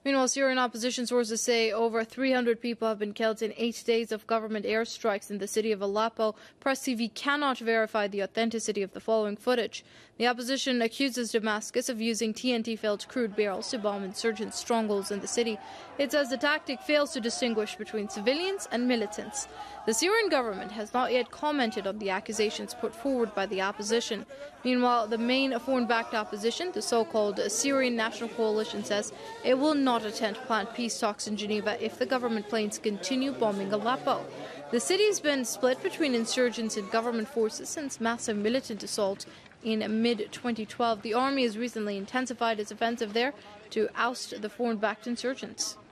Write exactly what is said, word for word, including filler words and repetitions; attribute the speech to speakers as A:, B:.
A: Meanwhile, Syrian opposition sources say over three hundred people have been killed in eight days of government airstrikes in the city of Aleppo. Press T V cannot verify the authenticity of the following footage. The opposition accuses Damascus of using T N T-filled crude barrels to bomb insurgent strongholds in the city. It says the tactic fails to distinguish between civilians and militants. The Syrian government has not yet commented on the accusations put forward by the opposition. Meanwhile, the main foreign-backed opposition, the so-called Syrian National Coalition, says it will not attend planned peace talks in Geneva if the government planes continue bombing Aleppo. The city has been split between insurgents and government forces since massive militant assault in mid twenty twelve. The army has recently intensified its offensive there to oust the foreign-backed insurgents.